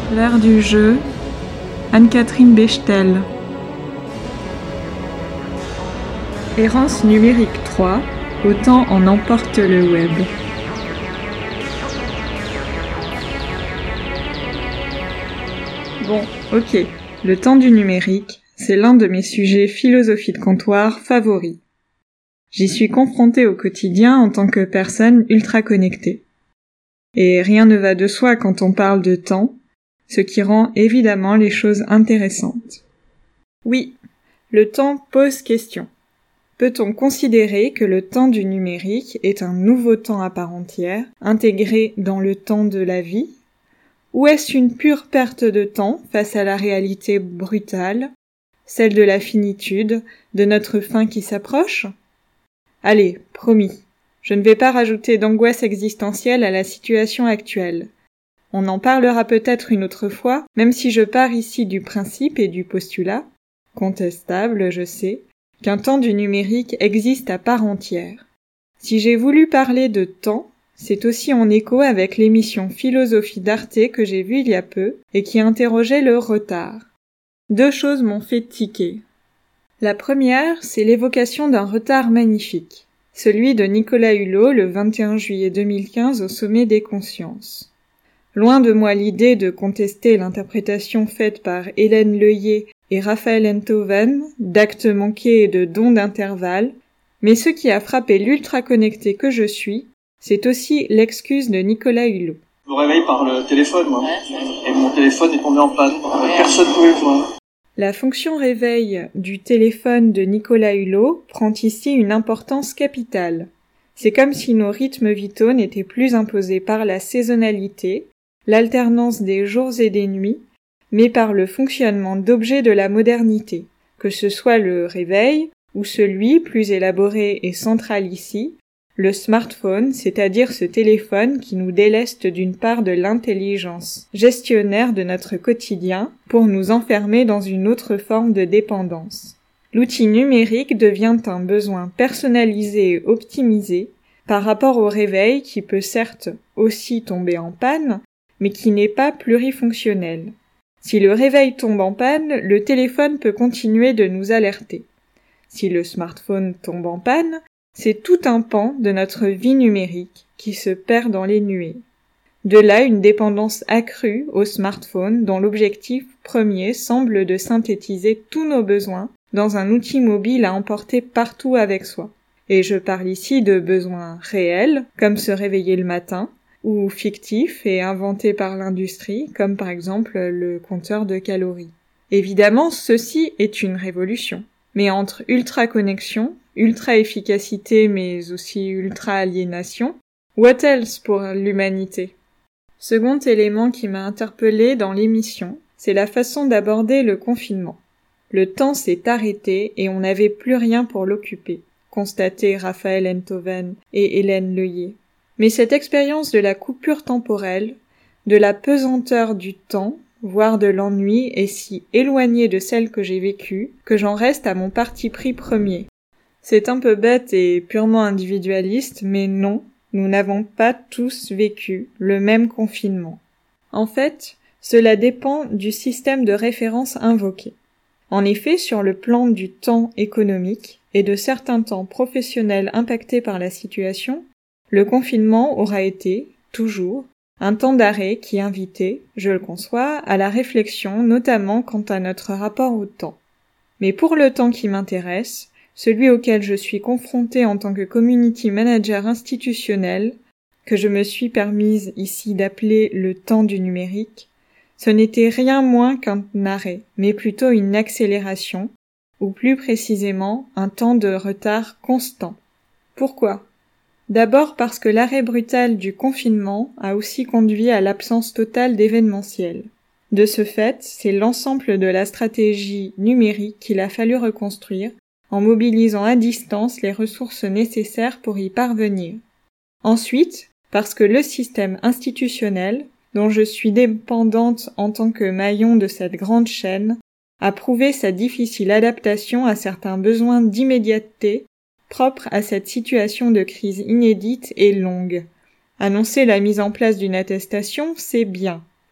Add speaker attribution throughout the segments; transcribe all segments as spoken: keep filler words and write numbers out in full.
Speaker 1: L'ère du jeu, Anne-Catherine Bechtel. Errance numérique trois, autant en emporte le web. Bon, ok, le temps du numérique, c'est l'un de mes sujets philosophie de comptoir favoris. J'y suis confrontée au quotidien en tant que personne ultra connectée. Et rien ne va de soi quand on parle de temps, ce qui rend évidemment les choses intéressantes. Oui, le temps pose question. Peut-on considérer que le temps du numérique est un nouveau temps à part entière, intégré dans le temps de la vie? Ou est-ce une pure perte de temps face à la réalité brutale, celle de la finitude, de notre fin qui s'approche? Allez, promis, je ne vais pas rajouter d'angoisse existentielle à la situation actuelle. On en parlera peut-être une autre fois, même si je pars ici du principe et du postulat, contestable, je sais, qu'un temps du numérique existe à part entière. Si j'ai voulu parler de temps, c'est aussi en écho avec l'émission Philosophie d'Arte que j'ai vue il y a peu et qui interrogeait le retard. Deux choses m'ont fait tiquer. La première, c'est l'évocation d'un retard magnifique, celui de Nicolas Hulot le vingt et un juillet deux mille quinze au Sommet des Consciences. Loin de moi l'idée de contester l'interprétation faite par Hélène Leuillet et Raphaël Enthoven d'actes manqués et de dons d'intervalle, mais ce qui a frappé l'ultra-connecté que je suis, c'est aussi l'excuse de Nicolas Hulot.
Speaker 2: Je me réveille par le téléphone, moi, et mon téléphone est tombé en panne. Personne ne pouvait le voir.
Speaker 1: La fonction réveil du téléphone de Nicolas Hulot prend ici une importance capitale. C'est comme si nos rythmes vitaux n'étaient plus imposés par la saisonnalité, l'alternance des jours et des nuits, mais par le fonctionnement d'objets de la modernité, que ce soit le réveil, ou celui, plus élaboré et central ici, le smartphone, c'est-à-dire ce téléphone qui nous déleste d'une part de l'intelligence gestionnaire de notre quotidien pour nous enfermer dans une autre forme de dépendance. L'outil numérique devient un besoin personnalisé et optimisé par rapport au réveil qui peut certes aussi tomber en panne, mais qui n'est pas plurifonctionnel. Si le réveil tombe en panne, le téléphone peut continuer de nous alerter. Si le smartphone tombe en panne, c'est tout un pan de notre vie numérique qui se perd dans les nuées. De là une dépendance accrue au smartphone dont l'objectif premier semble de synthétiser tous nos besoins dans un outil mobile à emporter partout avec soi. Et je parle ici de besoins réels, comme se réveiller le matin, ou fictifs et inventés par l'industrie, comme par exemple le compteur de calories. Évidemment, ceci est une révolution. Mais entre ultra-connexion, ultra-efficacité mais aussi ultra-aliénation, what else pour l'humanité? Second élément qui m'a interpellée dans l'émission, c'est la façon d'aborder le confinement. Le temps s'est arrêté et on n'avait plus rien pour l'occuper, constatait Raphaël Enthoven et Hélène Leuillet. Mais cette expérience de la coupure temporelle, de la pesanteur du temps, voire de l'ennui, est si éloignée de celle que j'ai vécue, que j'en reste à mon parti pris premier. C'est un peu bête et purement individualiste, mais non, nous n'avons pas tous vécu le même confinement. En fait, cela dépend du système de référence invoqué. En effet, sur le plan du temps économique et de certains temps professionnels impactés par la situation, le confinement aura été, toujours, un temps d'arrêt qui invitait, je le conçois, à la réflexion, notamment quant à notre rapport au temps. Mais pour le temps qui m'intéresse, celui auquel je suis confrontée en tant que community manager institutionnel, que je me suis permise ici d'appeler le temps du numérique, ce n'était rien moins qu'un arrêt, mais plutôt une accélération, ou plus précisément un temps de retard constant. Pourquoi ? D'abord parce que l'arrêt brutal du confinement a aussi conduit à l'absence totale d'événementiel. De ce fait, c'est l'ensemble de la stratégie numérique qu'il a fallu reconstruire en mobilisant à distance les ressources nécessaires pour y parvenir. Ensuite, parce que le système institutionnel, dont je suis dépendante en tant que maillon de cette grande chaîne, a prouvé sa difficile adaptation à certains besoins d'immédiateté propre à cette situation de crise inédite et longue. Annoncer la mise en place d'une attestation, c'est bien.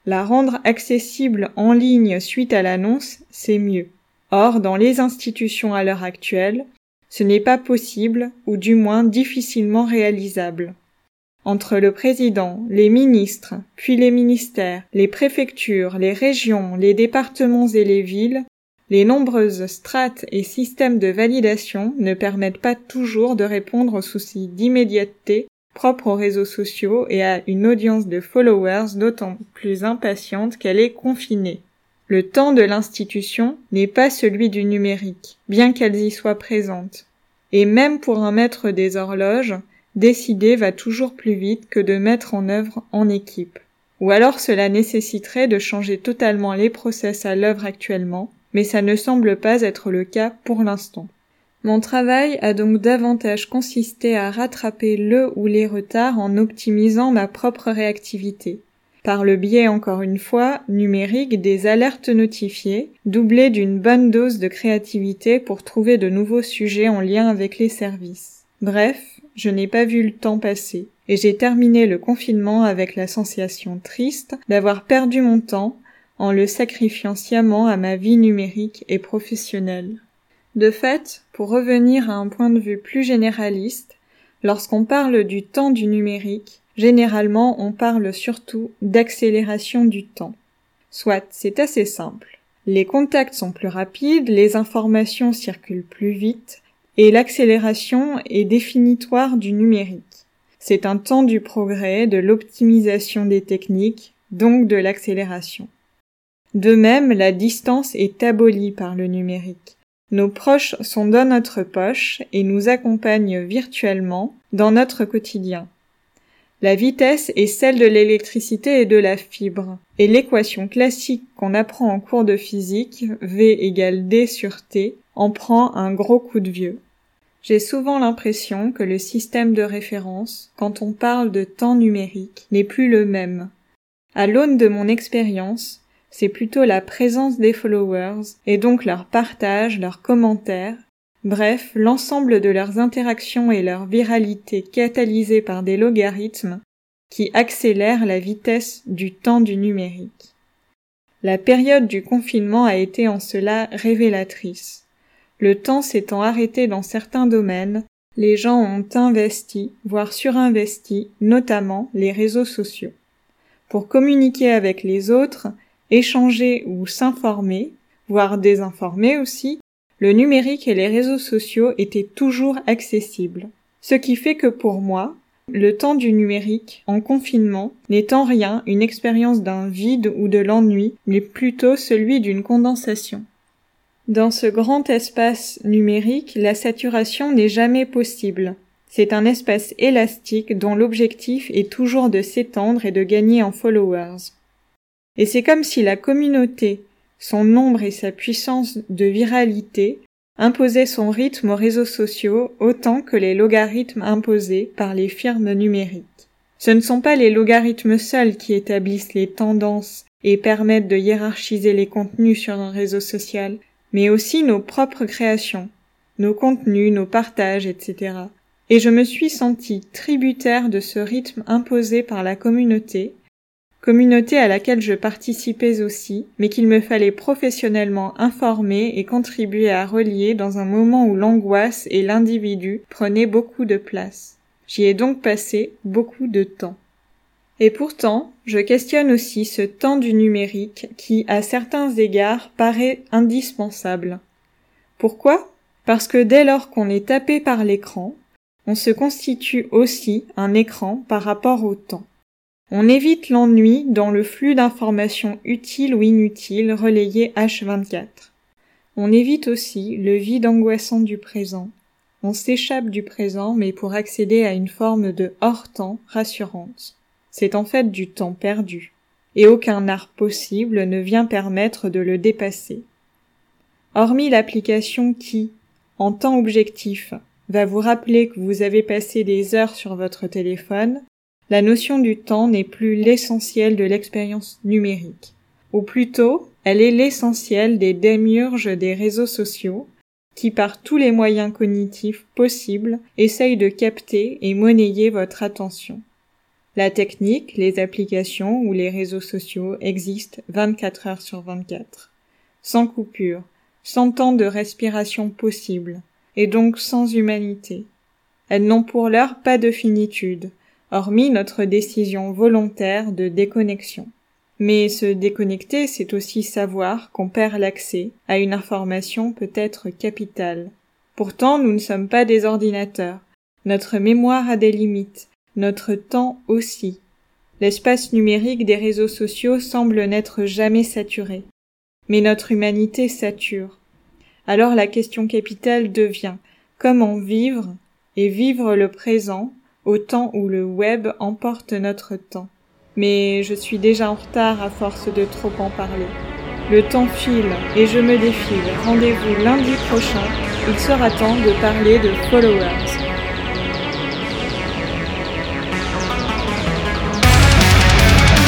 Speaker 1: La rendre accessible en ligne suite à l'annonce, c'est mieux. Or, dans les institutions à l'heure actuelle, ce n'est pas possible, ou du moins difficilement réalisable. Entre le président, les ministres, puis les ministères, les préfectures, les régions, les départements et les villes, les nombreuses strates et systèmes de validation ne permettent pas toujours de répondre aux soucis d'immédiateté propres aux réseaux sociaux et à une audience de followers d'autant plus impatiente qu'elle est confinée. Le temps de l'institution n'est pas celui du numérique, bien qu'elles y soient présentes. Et même pour un maître des horloges, décider va toujours plus vite que de mettre en œuvre en équipe. Ou alors cela nécessiterait de changer totalement les process à l'œuvre actuellement, mais ça ne semble pas être le cas pour l'instant. Mon travail a donc davantage consisté à rattraper le ou les retards en optimisant ma propre réactivité. Par le biais, encore une fois, numérique des alertes notifiées, doublées d'une bonne dose de créativité pour trouver de nouveaux sujets en lien avec les services. Bref, je n'ai pas vu le temps passer, et j'ai terminé le confinement avec la sensation triste d'avoir perdu mon temps en le sacrifiant sciemment à ma vie numérique et professionnelle. De fait, pour revenir à un point de vue plus généraliste, lorsqu'on parle du temps du numérique, généralement on parle surtout d'accélération du temps. Soit, c'est assez simple. Les contacts sont plus rapides, les informations circulent plus vite, et l'accélération est définitoire du numérique. C'est un temps du progrès, de l'optimisation des techniques, donc de l'accélération. De même, la distance est abolie par le numérique. Nos proches sont dans notre poche et nous accompagnent virtuellement dans notre quotidien. La vitesse est celle de l'électricité et de la fibre, et l'équation classique qu'on apprend en cours de physique, V égale D sur T, en prend un gros coup de vieux. J'ai souvent l'impression que le système de référence, quand on parle de temps numérique, n'est plus le même. À l'aune de mon expérience, c'est plutôt la présence des followers, et donc leur partage, leurs commentaires, bref, l'ensemble de leurs interactions et leur viralité catalysée par des logarithmes, qui accélèrent la vitesse du temps du numérique. La période du confinement a été en cela révélatrice. Le temps s'étant arrêté dans certains domaines, les gens ont investi, voire surinvesti, notamment les réseaux sociaux. Pour communiquer avec les autres, échanger ou s'informer, voire désinformer aussi, le numérique et les réseaux sociaux étaient toujours accessibles. Ce qui fait que pour moi, le temps du numérique, en confinement, n'est en rien une expérience d'un vide ou de l'ennui, mais plutôt celui d'une condensation. Dans ce grand espace numérique, la saturation n'est jamais possible. C'est un espace élastique dont l'objectif est toujours de s'étendre et de gagner en followers. Et c'est comme si la communauté, son nombre et sa puissance de viralité imposaient son rythme aux réseaux sociaux autant que les logarithmes imposés par les firmes numériques. Ce ne sont pas les logarithmes seuls qui établissent les tendances et permettent de hiérarchiser les contenus sur un réseau social, mais aussi nos propres créations, nos contenus, nos partages, et cetera. Et je me suis sentie tributaire de ce rythme imposé par la communauté, communauté à laquelle je participais aussi, mais qu'il me fallait professionnellement informer et contribuer à relier dans un moment où l'angoisse et l'individu prenaient beaucoup de place. J'y ai donc passé beaucoup de temps. Et pourtant, je questionne aussi ce temps du numérique qui, à certains égards, paraît indispensable. Pourquoi ? Parce que dès lors qu'on est tapé par l'écran, on se constitue aussi un écran par rapport au temps. On évite l'ennui dans le flux d'informations utiles ou inutiles relayées H vingt-quatre. On évite aussi le vide angoissant du présent. On s'échappe du présent mais pour accéder à une forme de hors-temps rassurante. C'est en fait du temps perdu. Et aucun art possible ne vient permettre de le dépasser. Hormis l'application qui, en temps objectif, va vous rappeler que vous avez passé des heures sur votre téléphone, la notion du temps n'est plus l'essentiel de l'expérience numérique. Ou plutôt, elle est l'essentiel des démiurges des réseaux sociaux, qui par tous les moyens cognitifs possibles essayent de capter et monnayer votre attention. La technique, les applications ou les réseaux sociaux existent vingt-quatre heures sur vingt-quatre, sans coupure, sans temps de respiration possible, et donc sans humanité. Elles n'ont pour l'heure pas de finitude, hormis notre décision volontaire de déconnexion. Mais se déconnecter, c'est aussi savoir qu'on perd l'accès à une information peut-être capitale. Pourtant, nous ne sommes pas des ordinateurs. Notre mémoire a des limites, notre temps aussi. L'espace numérique des réseaux sociaux semble n'être jamais saturé. Mais notre humanité sature. Alors la question capitale devient comment vivre et vivre le présent au temps où le web emporte notre temps. Mais je suis déjà en retard à force de trop en parler. Le temps file et je me défile. Rendez-vous lundi prochain. Il sera temps de parler de followers.